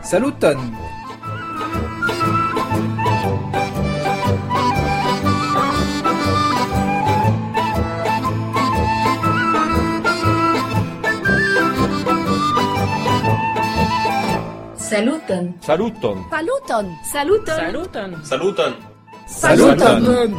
Saluton! Saluton! Saluton! Saluton! Saluton! Saluton! Saluton!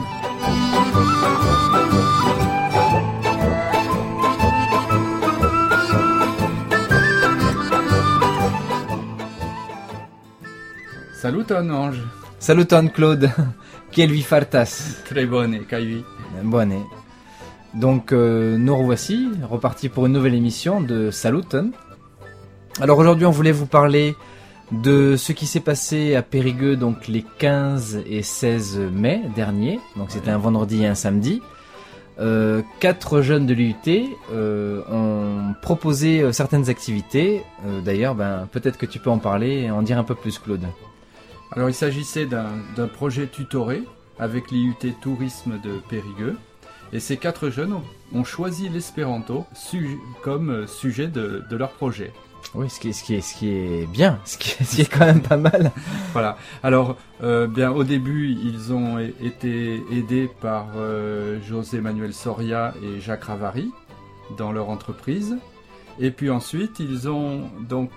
Saluton Ange. Saluton Claude! Kiel vi fartas? Très bonne, kai vi. Bonne. Donc nous revoici, repartis pour une nouvelle émission de Saluton. Alors aujourd'hui on voulait vous parler de ce qui s'est passé à Périgueux donc les 15 et 16 mai dernier. Donc c'était un vendredi et un samedi. 4 jeunes de l'IUT ont proposé certaines activités. D'ailleurs, peut-être que tu peux en parler et en dire un peu plus, Claude. Alors il s'agissait d'un projet tutoré avec l'IUT Tourisme de Périgueux. Et ces 4 jeunes ont choisi l'espéranto comme sujet de leur projet. Oui, ce qui est bien, ce qui est quand même pas mal. Voilà. Alors, au début, ils ont été aidés par José Manuel Soria et Jacques Ravary dans leur entreprise. Et puis ensuite, ils ont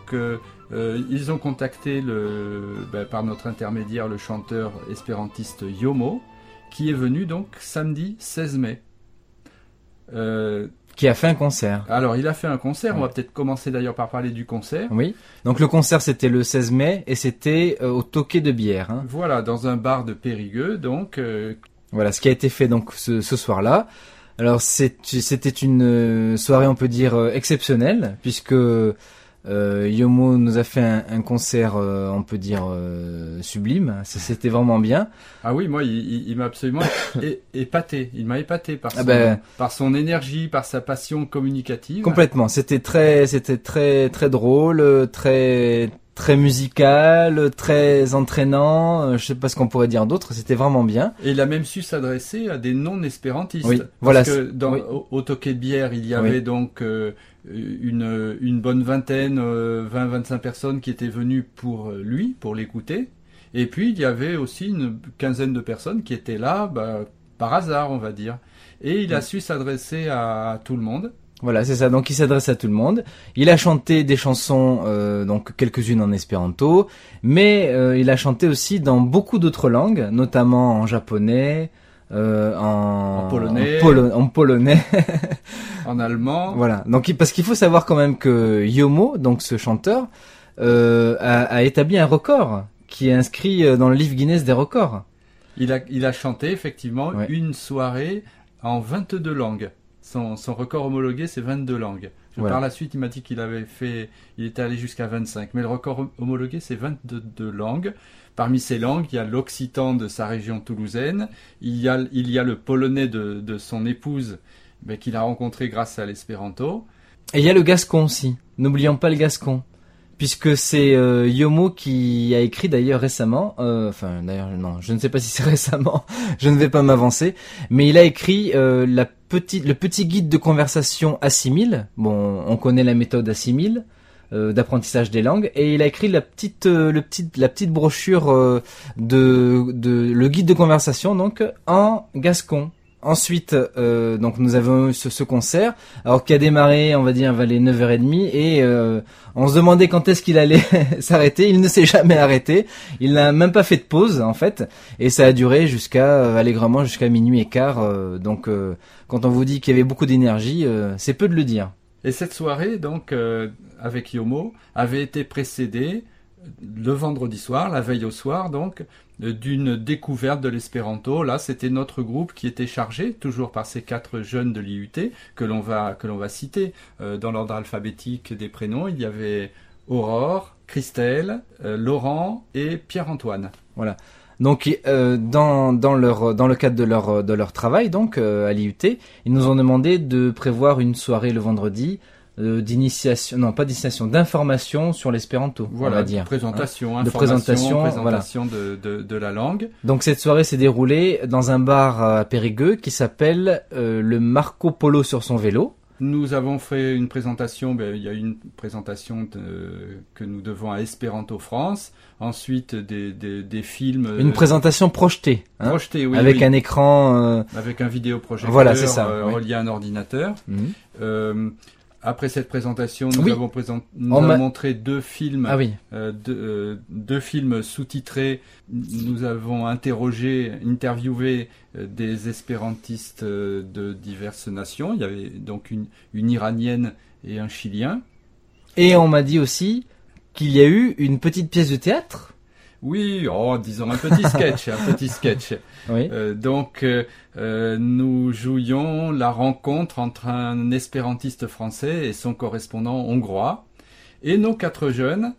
contacté par notre intermédiaire le chanteur espérantiste Yomo, qui est venu donc samedi 16 mai. Qui a fait un concert. Alors, il a fait un concert. Ouais. On va peut-être commencer d'ailleurs par parler du concert. Oui. Donc le concert c'était le 16 mai et c'était au Toquet de Bière. Hein. Voilà, dans un bar de Périgueux. Donc, voilà, ce qui a été fait donc ce soir-là. Alors c'était une soirée on peut dire exceptionnelle puisque Yomo nous a fait un concert on peut dire sublime. C'était vraiment bien. ah oui, moi, il m'a absolument épaté. Il m'a épaté par son énergie, par sa passion communicative. Complètement. C'était très drôle, très musical, très entraînant. Je sais pas ce qu'on pourrait dire d'autre. C'était vraiment bien. Et il a même su s'adresser à des non-espérantistes. Oui, parce voilà. que au Toquet de Bière, il y avait donc une bonne vingtaine, 20-25 personnes qui étaient venues pour l'écouter. Et puis, il y avait aussi une quinzaine de personnes qui étaient là, par hasard, on va dire. Et il a su s'adresser à tout le monde. Voilà, c'est ça. Donc, il s'adresse à tout le monde. Il a chanté des chansons, donc quelques-unes en espéranto, mais il a chanté aussi dans beaucoup d'autres langues, notamment en japonais, en polonais, en allemand. Voilà. Donc, parce qu'il faut savoir quand même que Yomo, donc ce chanteur, a établi un record qui est inscrit dans le livre Guinness des records. Il a chanté effectivement une soirée en 22 langues. Son record homologué, c'est 22 langues. Par la suite, il m'a dit il était allé jusqu'à 25. Mais le record homologué, c'est 22 langues. Parmi ces langues, il y a l'occitan de sa région toulousaine. Il y a le polonais de son épouse, qu'il a rencontré grâce à l'espéranto. Et il y a le gascon aussi. N'oublions pas le gascon. Puisque c'est Yomo qui a écrit d'ailleurs récemment, je ne sais pas si c'est récemment, je ne vais pas m'avancer, mais il a écrit le petit guide de conversation Assimile. Bon, on connaît la méthode Assimile d'apprentissage des langues, et il a écrit la petite brochure le guide de conversation donc en gascon. Ensuite, donc nous avons eu ce concert, alors qui a démarré, on va dire, vers les 9h30, et on se demandait quand est-ce qu'il allait s'arrêter. Il ne s'est jamais arrêté. Il n'a même pas fait de pause, en fait, et ça a duré allègrement jusqu'à minuit et quart. Donc, quand on vous dit qu'il y avait beaucoup d'énergie, c'est peu de le dire. Et cette soirée, donc, avec Yomo, avait été précédée le vendredi soir, la veille au soir, donc, d'une découverte de l'espéranto. Là, c'était notre groupe qui était chargé, toujours par ces 4 jeunes de l'IUT, que l'on va citer dans l'ordre alphabétique des prénoms. Il y avait Aurore, Christelle, Laurent et Pierre-Antoine. Voilà. Donc, dans le cadre de leur travail, donc, à l'IUT, ils nous ont demandé de prévoir une soirée le vendredi, d'information sur l'espéranto, voilà, on va dire. De présentation de la langue. Donc cette soirée s'est déroulée dans un bar à Périgueux qui s'appelle le Marco Polo sur son vélo. Nous avons fait une présentation, il y a eu une présentation que nous devons à Espéranto France. Ensuite, des films. Une présentation projetée. Hein, projetée, oui. Avec oui. un écran. Avec un vidéoprojecteur voilà, c'est ça, oui. relié à un ordinateur. Après cette présentation, Oui. nous avons montré 2 films, Ah oui. deux films sous-titrés. Nous avons interviewé des espérantistes de diverses nations. Il y avait donc une Iranienne et un Chilien. Et on m'a dit aussi qu'il y a eu une petite pièce de théâtre. Oui, disons un petit sketch, un petit sketch. Oui. Nous jouions la rencontre entre un espérantiste français et son correspondant hongrois. Et nos quatre jeunes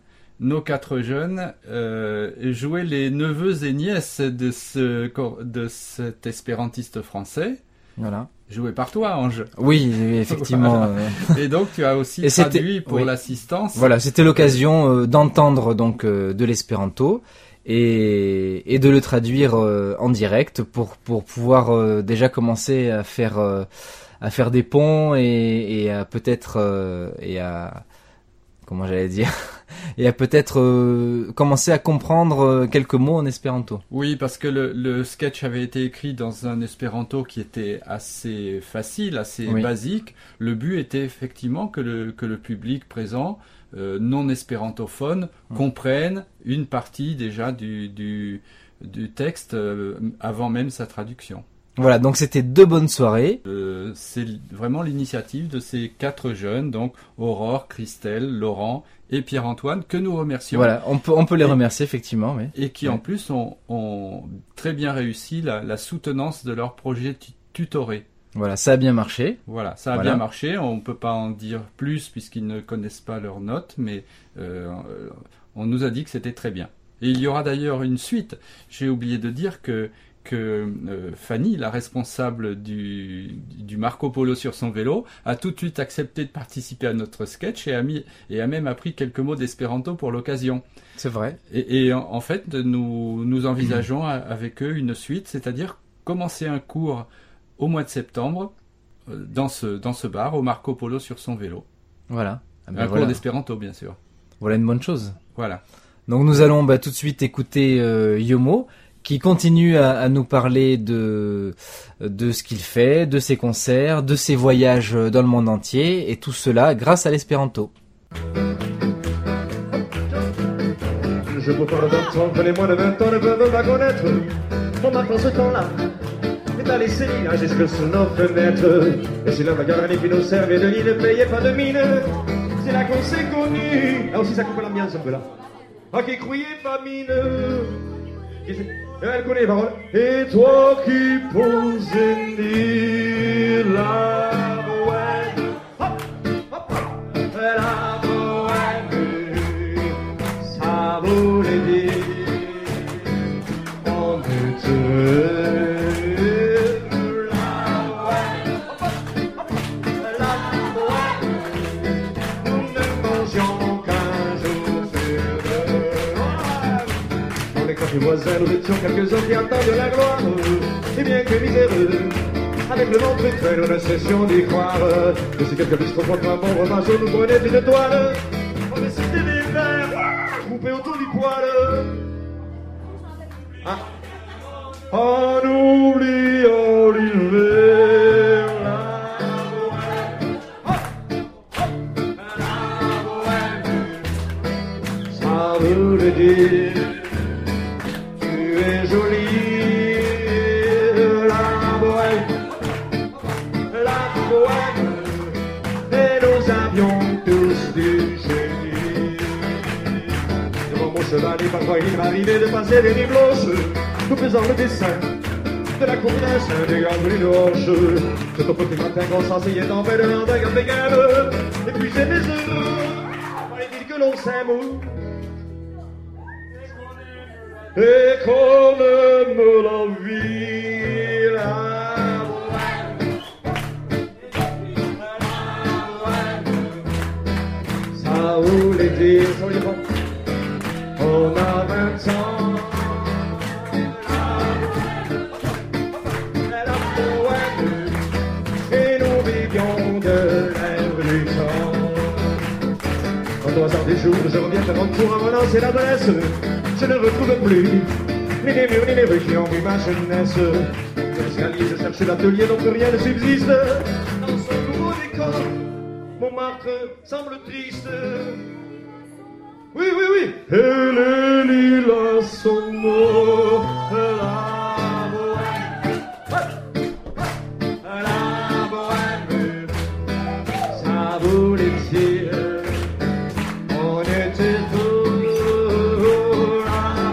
jouaient les neveux et nièces de cet espérantiste français. Voilà. Joué par toi, Ange. Oui, effectivement. Et donc tu as aussi Et traduit pour oui. l'assistance. Voilà, c'était l'occasion d'entendre donc de l'espéranto et de le traduire en direct pour pouvoir déjà commencer à faire des ponts et à peut-être comment j'allais dire et à peut-être commencer à comprendre quelques mots en espéranto. Oui, parce que le sketch avait été écrit dans un espéranto qui était assez facile, assez Oui. basique. Le but était effectivement que le public présent, non espérantophone, comprenne une partie déjà du texte avant même sa traduction. Voilà, donc c'était 2 bonnes soirées. C'est vraiment l'initiative de ces 4 jeunes, donc Aurore, Christelle, Laurent et Pierre-Antoine, que nous remercions. Voilà, on peut les remercier effectivement, oui. Et qui en plus ont très bien réussi la soutenance de leur projet tutoré. Voilà, ça a bien marché. Voilà, ça a bien marché. On ne peut pas en dire plus puisqu'ils ne connaissent pas leurs notes, mais on nous a dit que c'était très bien. Et il y aura d'ailleurs une suite. J'ai oublié de dire que Fanny, la responsable du Marco Polo sur son vélo, a tout de suite accepté de participer à notre sketch et a même appris quelques mots d'espéranto pour l'occasion. C'est vrai. Et en fait, nous envisageons avec eux une suite, c'est-à-dire commencer un cours au mois de septembre dans ce bar au Marco Polo sur son vélo. Voilà. Un cours d'espéranto, bien sûr. Voilà une bonne chose. Voilà. Donc nous allons tout de suite écouter Yomo, qui continue à nous parler de ce qu'il fait, de ses concerts, de ses voyages dans le monde entier, et tout cela grâce à l'espéranto. Je vous parle d'un temps que les moins de 20 ans ne peuvent pas connaître. On marque en ce temps-là est allé ses villages jusque sous nos fenêtres. Et si l'homme a gagné puis nous servait de lit, ne payait pas de mine. C'est là qu'on s'est connus. Là aussi ça coupe l'ambiance un peu là. Ah, qui criait famine. Elle connaît les paroles. Et toi qui posais ni la bohème. Hop, hop, hop. La bohème. Ça voulait dire on était la bohème. Hop, hop, la bohème. Nous ne mangions qu'un jour sur 2. Dans les cafés voisins, nous étions quelques hommes qui attendent la gloire. Et bien que miséreux, avec le ventre étreint, nous ne cessions d'y croire. Et si quelques bistrots comme un bon repas chaud nous prenaient une toile, on décidait des verres groupés autour du poêle. Ah. En oubliant l'hiver, la bohème. Hop, hop, la bohème. Ça voulait dire tu es jolie, la bohème, la bohème, et nous avions tous du génie. Devant mon cheval, et parfois il m'arrivait de passer des nuits blanches, nous faisant le dessin de la combinaison des grandes lignes roches. C'est au petit matin qu'on s'asseyait en paix devant un café galeux, et puis j'aimais heureux, fallait-il que l'on s'aime. Et qu'on aime la vie, la bohème, ça voulait dire, on a 20 ans, la bohème, et nous vivions de de retour à mon ancienne adresse. Je ne retrouve plus ni les murs ni les rues qui ont vu ma jeunesse. Je cherche l'atelier dont plus rien ne subsiste. Dans son nouveau décor, Montmartre semble triste. Oui, oui, oui. Et les lilas sont morts. La bohème, ça voulait dire on était fous. La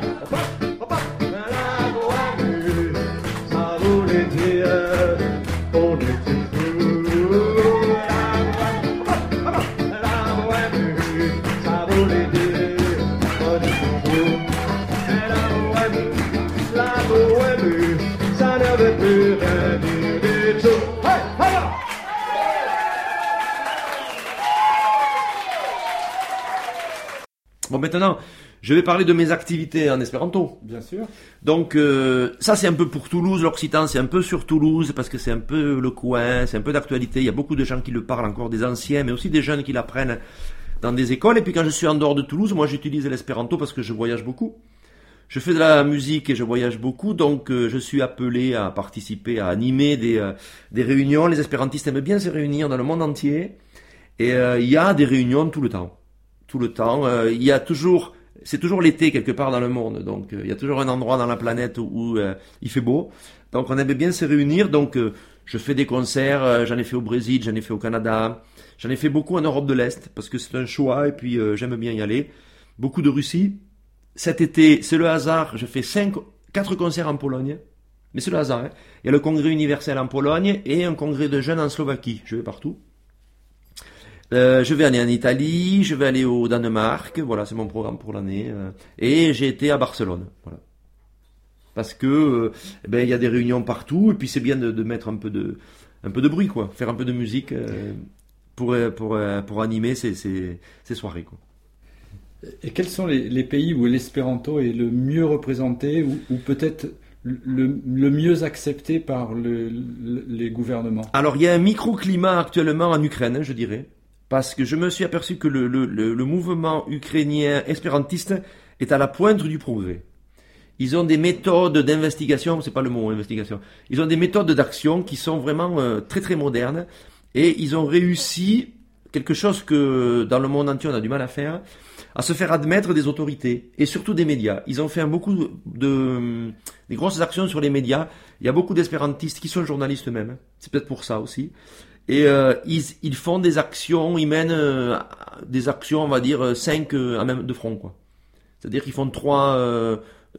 bohème, ça voulait dire on était fous. La bohème, ça voulait dire on était fous. La bohème, ça n'avait plus rien dit du tout. Hey, hey, là! Bon, maintenant, je vais parler de mes activités en espéranto. Bien sûr. Donc, ça, c'est un peu pour Toulouse, l'Occitan, c'est un peu sur Toulouse, parce que c'est un peu le coin, c'est un peu d'actualité. Il y a beaucoup de gens qui le parlent encore, des anciens, mais aussi des jeunes qui l'apprennent dans des écoles. Et puis, quand je suis en dehors de Toulouse, moi, j'utilise l'espéranto parce que je voyage beaucoup. Je fais de la musique et je voyage beaucoup, donc je suis appelé à participer, à animer des réunions. Les espérantistes aiment bien se réunir dans le monde entier. Et il y a des réunions tout le temps. Tout le temps. Il y a toujours... C'est toujours l'été quelque part dans le monde, donc il y a toujours un endroit dans la planète où il fait beau. Donc on aime bien se réunir, donc je fais des concerts, j'en ai fait au Brésil, j'en ai fait au Canada, j'en ai fait beaucoup en Europe de l'Est, parce que c'est un choix et puis j'aime bien y aller. Beaucoup de Russie. Cet été, c'est le hasard, je fais 4 concerts en Pologne, mais c'est le hasard. Hein. Il y a le congrès universel en Pologne et un congrès de jeunes en Slovaquie, je vais partout. Je vais aller en Italie, je vais aller au Danemark, voilà, c'est mon programme pour l'année. Et j'ai été à Barcelone, voilà. Parce que il y a des réunions partout, et puis c'est bien de mettre un peu de bruit, quoi, faire un peu de musique pour animer ces soirées, quoi. Et quels sont les pays où l'espéranto est le mieux représenté ou peut-être le mieux accepté par les gouvernements? Alors il y a un microclimat actuellement en Ukraine, je dirais. Parce que je me suis aperçu que le mouvement ukrainien espérantiste est à la pointe du progrès. Ils ont des méthodes d'investigation, c'est pas le mot investigation, ils ont des méthodes d'action qui sont vraiment très très modernes et ils ont réussi quelque chose que dans le monde entier on a du mal à faire, à se faire admettre des autorités et surtout des médias. Ils ont fait beaucoup des grosses actions sur les médias. Il y a beaucoup d'espérantistes qui sont journalistes eux-mêmes, c'est peut-être pour ça aussi. Et ils font des actions, ils mènent des actions, on va dire 5 à même de front, quoi. C'est-à-dire qu'ils font trois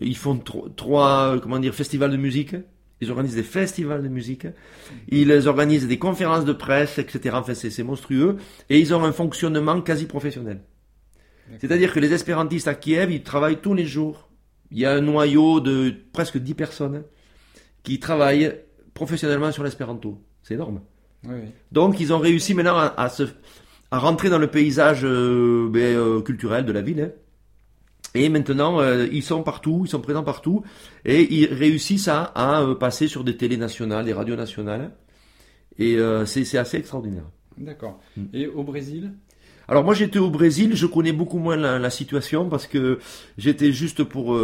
comment dire, festivals de musique. Ils organisent des festivals de musique. Ils organisent des conférences de presse, etc. Enfin, c'est monstrueux. Et ils ont un fonctionnement quasi professionnel. D'accord. C'est-à-dire que les espérantistes à Kiev, ils travaillent tous les jours. Il y a un noyau de presque 10 personnes qui travaillent professionnellement sur l'espéranto. C'est énorme. Oui. Donc ils ont réussi maintenant à rentrer dans le paysage culturel de la ville. Hein. Et maintenant ils sont partout, ils sont présents partout et ils réussissent à passer sur des télés nationales, des radios nationales. Et c'est assez extraordinaire. D'accord. Et au Brésil ? Alors moi j'étais au Brésil, je connais beaucoup moins la situation parce que j'étais juste pour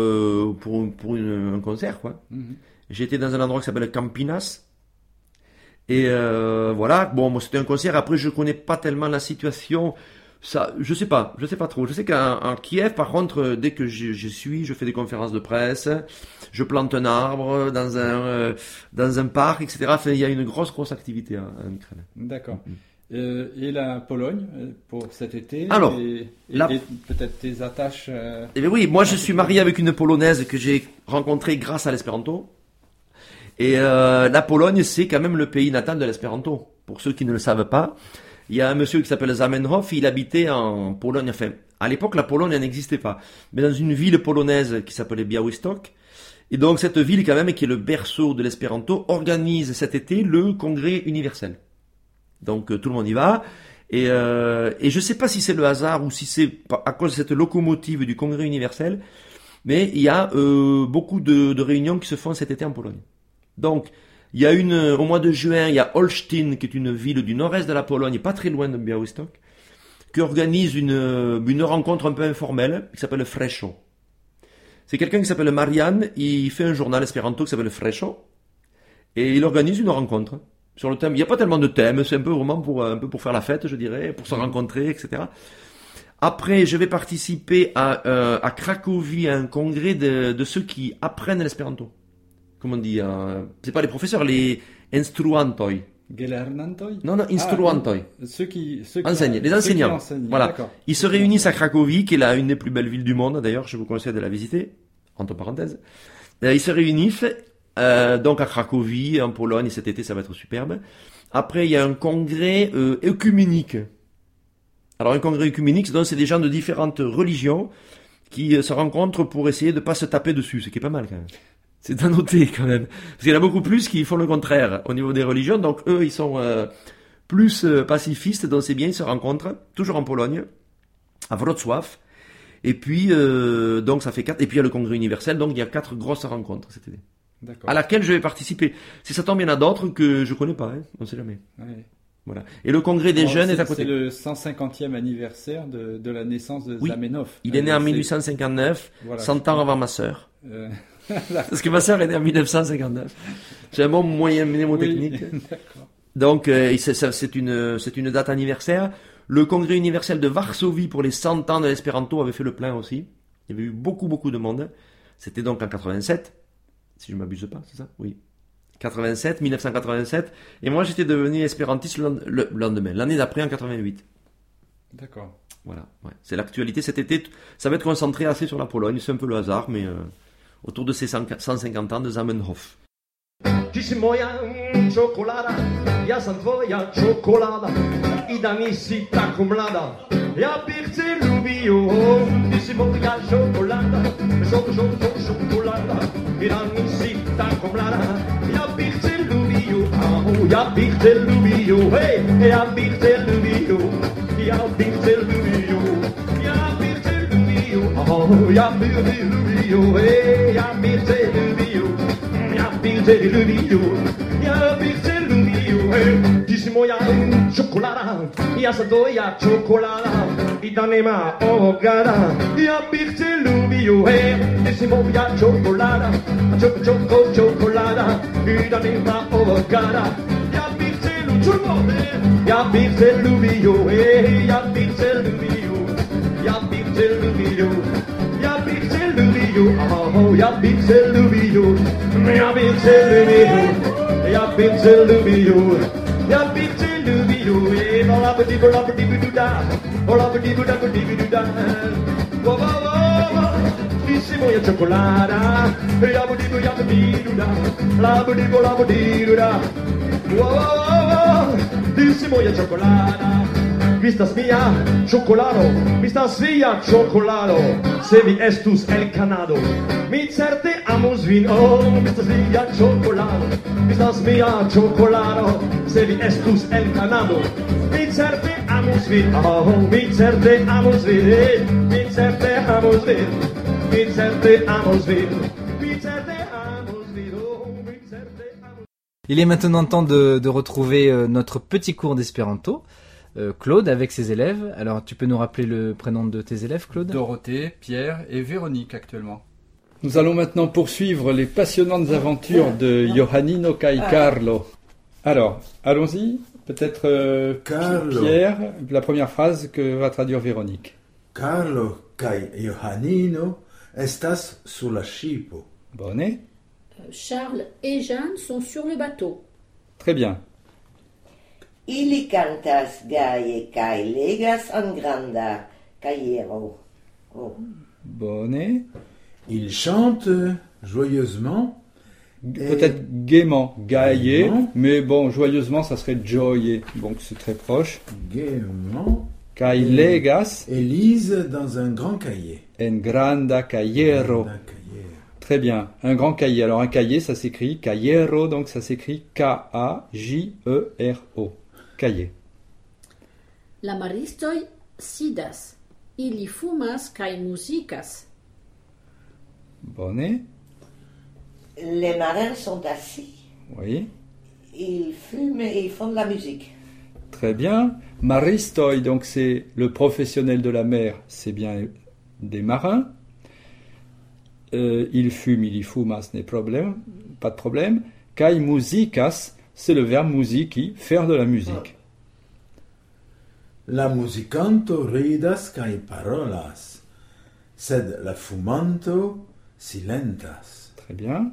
un concert, quoi. Mm-hmm. J'étais dans un endroit qui s'appelle Campinas. Et voilà, bon, moi c'était un concert. Après, je connais pas tellement la situation. Ça, je sais pas trop. Je sais qu'en Kiev, par contre, dès que je fais des conférences de presse, je plante un arbre dans un parc, etc. Enfin, il y a une grosse activité en Ukraine. D'accord. Et la Pologne pour cet été. Alors, et peut-être tes attaches. Eh bien oui, moi je suis marié avec une Polonaise que j'ai rencontrée grâce à l'espéranto. Et la Pologne, c'est quand même le pays natal de l'espéranto. Pour ceux qui ne le savent pas, il y a un monsieur qui s'appelle Zamenhof, il habitait en Pologne. Enfin, à l'époque, la Pologne n'existait pas, mais dans une ville polonaise qui s'appelait Białystok. Et donc cette ville, quand même, qui est le berceau de l'espéranto, organise cet été le congrès universel. Donc tout le monde y va. Et je sais pas si c'est le hasard ou si c'est à cause de cette locomotive du congrès universel, mais il y a beaucoup de réunions qui se font cet été en Pologne. Donc, il y a au mois de juin, il y a Olsztyn, qui est une ville du nord-est de la Pologne, pas très loin de Białystok, qui organise une rencontre un peu informelle qui s'appelle Fresho. C'est quelqu'un qui s'appelle Marianne, il fait un journal espéranto qui s'appelle Fresho, et il organise une rencontre sur le thème. Il n'y a pas tellement de thèmes, c'est un peu vraiment un peu pour faire la fête, je dirais, pour se rencontrer, etc. Après, je vais participer à Cracovie à un congrès de ceux qui apprennent l'espéranto. Comment on dit, c'est pas les professeurs, les instruantoi. Gelernantoi? Non, instruantoi. Ceux qui Enseignent, les enseignants. Voilà. D'accord. Ils se réunissent à Cracovie, qui est une des plus belles villes du monde, d'ailleurs, je vous conseille de la visiter, entre parenthèses. Ils se réunissent, donc à Cracovie, en Pologne, et cet été, ça va être superbe. Après, il y a un congrès œcuménique. Alors, un congrès œcuménique, donc c'est des gens de différentes religions qui se rencontrent pour essayer de pas se taper dessus, ce qui est pas mal, quand même. C'est à noter, quand même. Parce qu'il y en a beaucoup plus qui font le contraire au niveau des religions, donc eux, ils sont plus pacifistes, donc c'est bien, ils se rencontrent, toujours en Pologne, à Wrocław. Et puis, donc ça fait 4, et puis il y a le congrès universel, donc il y a 4 grosses rencontres cette année. D'accord. À laquelle je vais participer. Si ça tombe, il y en a d'autres que je connais pas, hein, on sait jamais. Ouais. Voilà. Et le congrès des jeunes est à côté. C'est le 150e anniversaire de la naissance de Zamenhof. Il est né en 1859, Voilà, 100 ans avant ma sœur. D'accord. Parce que ma sœur est née en 1959. J'ai un bon moyen mnémotechnique. Oui, d'accord. Donc, c'est une date anniversaire. Le congrès universel de Varsovie pour les 100 ans de l'espéranto avait fait le plein aussi. Il y avait eu beaucoup de monde. C'était donc en 87, si je ne m'abuse pas, c'est ça? Oui. 1987. Et moi, j'étais devenu espérantiste le lendemain, l'année d'après, en 88. D'accord. Voilà, ouais. C'est l'actualité cet été. Ça va être concentré assez sur la Pologne. C'est un peu le hasard, mais autour de ces 150 ans de Zamenhof. Ty si moja czekolada, ja sam twoja czekolada I da mi si tako mlada, ja bih cię lubił. Ty si moja czekolada, czekolada I da mi si tako mlada, ja bih cię lubił. Ja bih cię lubił, hej, ja bih cię lubił. Ja bih cię lubił, ja bih cię lubił. Ja bih cię lubił, hej, ja bih cię lubił. Ja bih cię lubił, ja bih cię lubił, hej. Ty si moja czekolada, ja sam twoja czekolada I da nema ovoga, ja bih cię lubił, hej. Ty si moja czekolada, czekolada I da nema ovoga, ja bih cię lubił, ja bih cię lubił, hej. Ja bih cię lubił, ja bih cię lubił. Ja bih cię lubił, ja bih cię lubił. Ja bih cię lubił, ja bih cię lubił. Ja bih cię lubił, Ty si moja czekolada, Ty si moja czekolada. Mi stás mia cioccolato, mi stás via cioccolato, se vi estus el canado, mi certe amus vin, mi stás via cioccolato, mi stás mia cioccolato, se vi estus el canado, mi certe amus vin, mi certe amus vin, mi certe amus vin, mi certe amus vin, mi certe amus vin, mi certe amus vin. Il est maintenant temps de retrouver notre petit cours d'espéranto. Claude avec ses élèves. Alors tu peux nous rappeler le prénom de tes élèves, Claude? Dorothée, Pierre et Véronique actuellement. Nous allons maintenant poursuivre les passionnantes aventures de Johannino kai Carlo. Alors, allons-y. Peut-être Carlo. Pierre, la première phrase que va traduire Véronique. Carlo kai Johannino estas sur la ŝipo. Bonne. Charles et Jeanne sont sur le bateau. Très bien. Ili cantas gaie kai legas en granda caiero. Oh. Bonne. Il chante joyeusement. Peut-être gaiement, gaillé, Gaiement. mais bon, joyeusement, ça serait joyeux, donc c'est très proche. Gaiement. Kai legas Et lise dans un grand cahier. en granda caiero. Un cahier. Très bien, un grand cahier. Alors un cahier, ça s'écrit caiero, donc ça s'écrit K-A-J-E-R-O. Cahier. La maristoi sidas. Ili fumas kai musikas. Bonne. Les marins sont assis, Oui. ils fument et ils font de la musique. Très bien. Maristoi, donc c'est le professionnel de la mer, c'est bien des marins. Il fume, il y fumas, n'est problème, pas de problème. Kai musikas, c'est le verbe musiki, faire de la musique. La musicanto ridas kai parolas, sed la fumanto silentas. Très bien.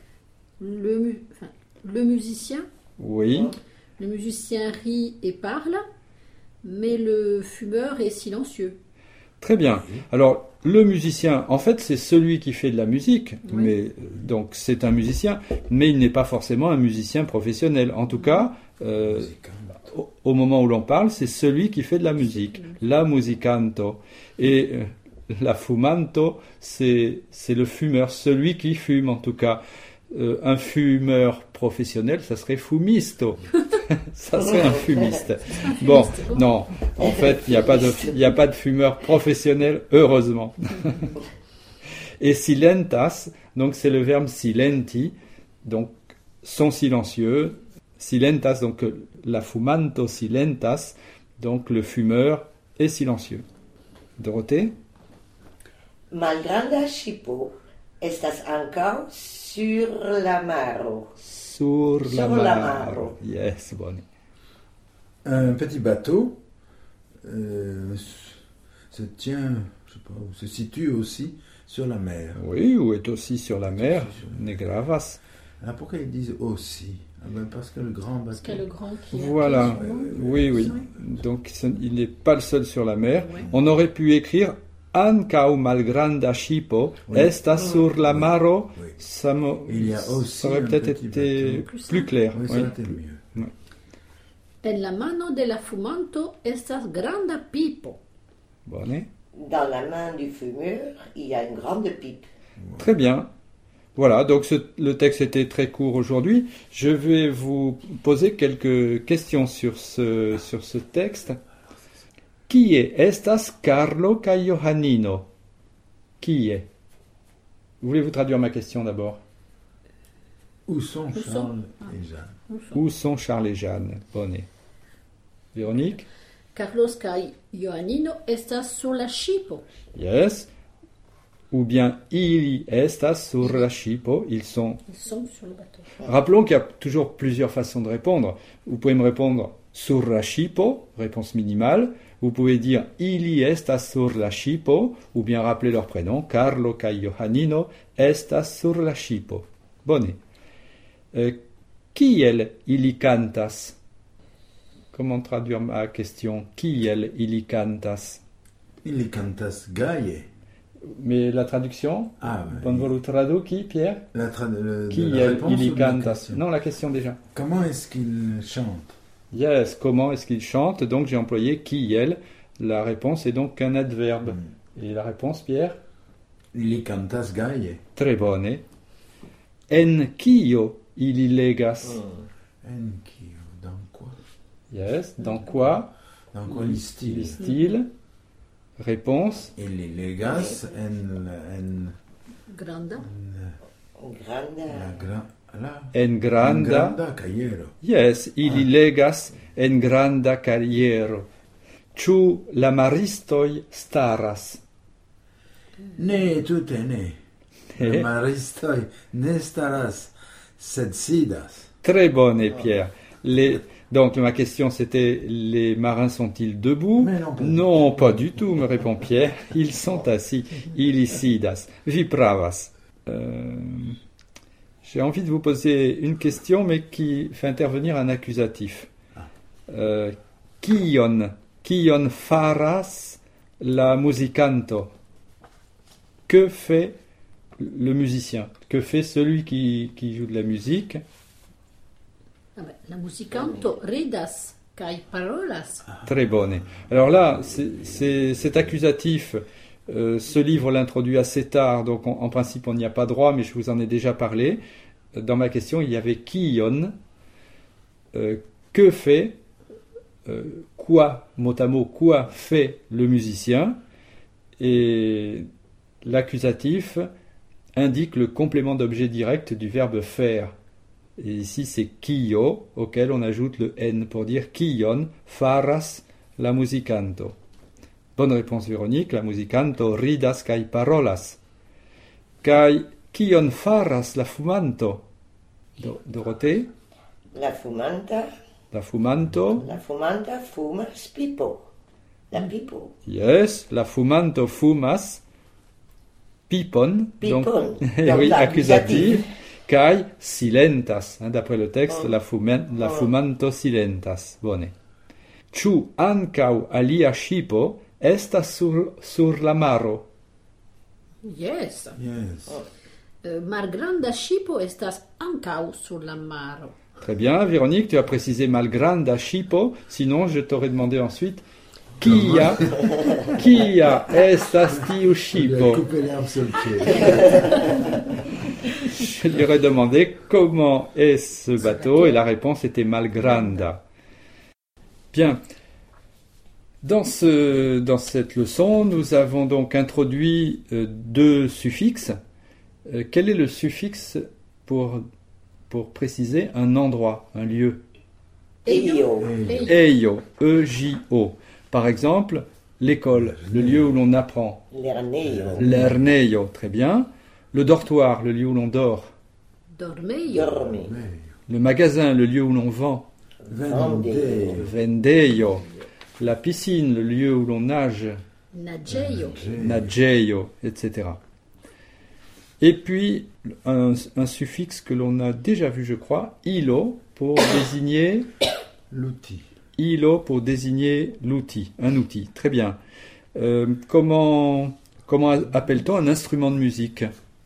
Le musicien Oui. Le musicien rit et parle, mais le fumeur est silencieux. Très bien. Alors, le musicien, en fait, c'est celui qui fait de la musique, Oui. mais donc c'est un musicien, mais il n'est pas forcément un musicien professionnel. En tout cas, au moment où l'on parle, c'est celui qui fait de la musique. La musicanto. Et la fumanto, c'est le fumeur, celui qui fume en tout cas. Un fumeur professionnel, ça serait fumisto. Ça serait un fumiste. Bon, non, en fait, il n'y a pas de fumeur professionnel, heureusement. Et silentas, donc c'est le verbe silenti, donc sont silencieux. Silentas, donc la fumanto silentas, donc le fumeur est silencieux. Dorothée? Malgranda ŝipo estas ankaŭ sur la maro. Sur la Sur la maro. maro. Yes, bon. Un petit bateau se tient, je sais pas, ou se situe aussi sur la mer. Oui, ou est aussi sur la mer, negravas. Ah, pourquoi ils disent aussi? Ah ben parce que le grand Parce bateau. qu'il y a le grand qui est Voilà, qui est sur l'eau. oui. Donc il n'est pas le seul sur la mer. Ouais. On aurait pu écrire Ancau malgranda ŝipo Oui. estas sur la maro. Oui. Ça, Il y a aussi ça aurait un peut-être petit été bateau. plus clair. Oui, ça oui. aurait été mieux. En la mano de la fumanto estas granda pipo. Bon, hein. Dans la main du fumeur, il y a une grande pipe. Très bien. Voilà, donc le texte était très court aujourd'hui. Je vais vous poser quelques questions sur ce texte. Qui est estas Carlo kai Johannino? Qui est? Voulez-vous traduire ma question d'abord? Où sont Où sont Charles et Jeanne? Où sont Charles et Jeanne? Bonnet. Véronique? Carlos kai Joannino estas sur la ŝipo. Yes. Ou bien ili estas sur la ŝipo. Ils sont. Ils sont sur le bateau. Rappelons qu'il y a toujours plusieurs façons de répondre. Vous pouvez me répondre sur la ŝipo, réponse minimale. Vous pouvez dire ili estas sur la ŝipo, ou bien rappeler leur prénom. Carlo kai Johannino estas sur la ŝipo. Bonnet. Kiel ili cantas? Comment traduire ma question? Kiel ili cantas? Ili cantas gaie. Mais la traduction? Ah, Bonvolu traduki, Pierre? la Kiel réponse ili ou la cantas? question? Non, la question déjà. Comment est-ce qu'il chante? Yes, comment est-ce qu'il chante? Donc j'ai employé kiel. La réponse est donc un adverbe. Et la réponse, Pierre? Ili cantas gaie. Très bonne. En kio ili legas? Enkio, dans quoi? Yes, dans quoi? Dans quoi listil? Listil. Réponse? Ili legas en Granda. Grande. En granda. granda caiero. Yes, ili legas en granda carriero. Ĉu la maristoj staras? Ne, tute ne. Eh? La maristoj ne staras, sed sidas. Très bonne, Pierre. Donc ma question c'était, les marins sont-ils debout? Mais non, pas du Non, pas du tout, me répond Pierre. Ils sont assis. Ili sidas. Vi pravas. J'ai envie de vous poser une question, mais qui fait intervenir un accusatif. Kion faras la musicanto? Que fait le musicien? Que fait celui qui joue de la musique? Ah ben, la musicanto ridas kai parolas. Très bonne. Alors là, cet accusatif, ce livre l'introduit assez tard, donc en principe on n'y a pas droit, mais je vous en ai déjà parlé. Dans ma question, il y avait kion, que fait, quoi, mot à mot, quoi fait le musicien, et l'accusatif indique le complément d'objet direct du verbe faire. Et ici, c'est kio, auquel on ajoute le N pour dire kion faras la musicanto. Bonne réponse, Véronique. La musicanto ridas kai parolas. Kai kion faras la fumanto? Dorothée? La fumanta fumas pipo. La pipo. Yes, la fumanto fumas pipon. Pipon. Donc, Donc, oui, l'accusatif. accusatif. Kai silentas. D'après le texte, la fumanto silentas. Bone. Ĉu ankaŭ alia ŝipo estas sur la maro? Yes. Yes. Malgranda ŝipo estas ankaŭ sur la maro. Très bien, Véronique, tu as précisé malgranda ŝipo. Sinon, je t'aurais demandé ensuite Kia estas tiu Il a ŝipo? coupé l'herbe sur le pied. Je lui aurais demandé comment est ce bateau et la réponse était malgranda. Bien. Dans cette leçon, nous avons donc introduit deux suffixes. Quel est le suffixe pour préciser un endroit, un lieu? Eio. Eio, E-J-O. Par exemple, l'école, le lieu où l'on apprend. Lerneio. Lerneio, très bien. Le dortoir, le lieu où l'on dort. Dormeio. Dormi. Le magasin, le lieu où l'on vend. Vendeio. Vendeio. La piscine, le lieu où l'on nage. Nageio. Nageio, etc. Et puis, un suffixe que l'on a déjà vu, je crois, ilo, pour désigner... L'outil. Ilo pour désigner l'outil, un outil. Très bien. Comment appelle-t-on un instrument de musique?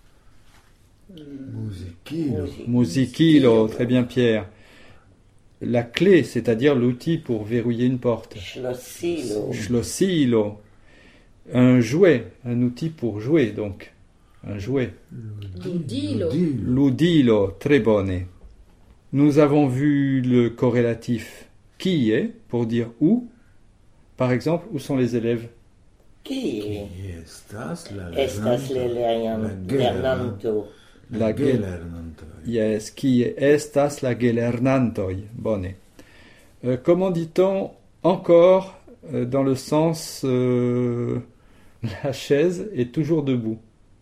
Musichino. Musichilo, très bien Pierre. La clé, c'est-à-dire l'outil pour verrouiller une porte. Schlossilo. Schlossilo. Un jouet, un outil pour jouer donc. Un jouet. Ludilo. Ludilo, très bonne. Nous avons vu le corrélatif qui est pour dire où. Par exemple, où sont les élèves? Qui Estas la estas lernanto. La gelernanto. Yes, qui estas la gelernantoj. Bonne. Comment dit-on encore dans le sens la chaise est toujours debout?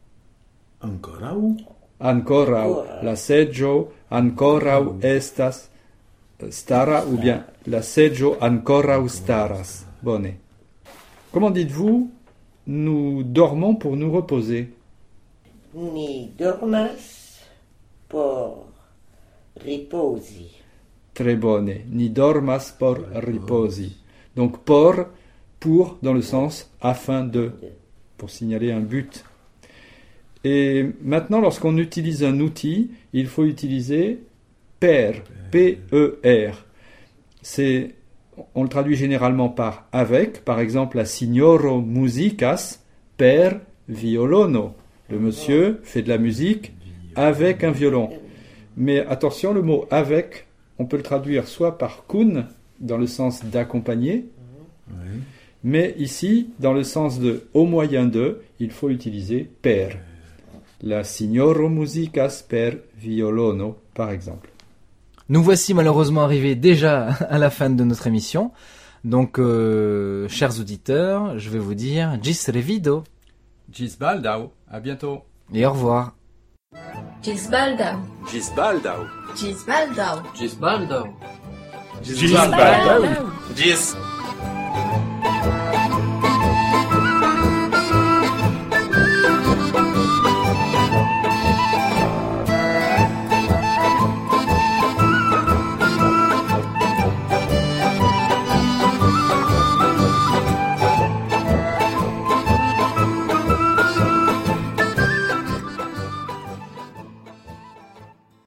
Ancorau. Ancorau. La seggio ancorau estas stara ou bien la seggio ancorau staras. Bonne. Comment dites-vous nous dormons pour nous reposer? Ni dormas por riposi. Très bonne. Ni dormas por riposi. Donc pour dans le sens afin de, pour signaler un but. Et maintenant, lorsqu'on utilise un outil, il faut utiliser per, P-E-R. On le traduit généralement par avec. Par exemple, la signoro musicas per violono. Le monsieur fait de la musique avec un violon. Mais attention, le mot avec, on peut le traduire soit par kun, dans le sens d'accompagner, Oui. mais ici, dans le sens de au moyen de, il faut utiliser per. La signoro musicas per violono, par exemple. Nous voici malheureusement arrivés déjà à la fin de notre émission. Donc, chers auditeurs, je vais vous dire gis revido Gis baldau, à bientôt. et au revoir. Gis baldaŭ. Gis baldaŭ. Gis baldaŭ. Gis baldaŭ. Gis baldaŭ. Gis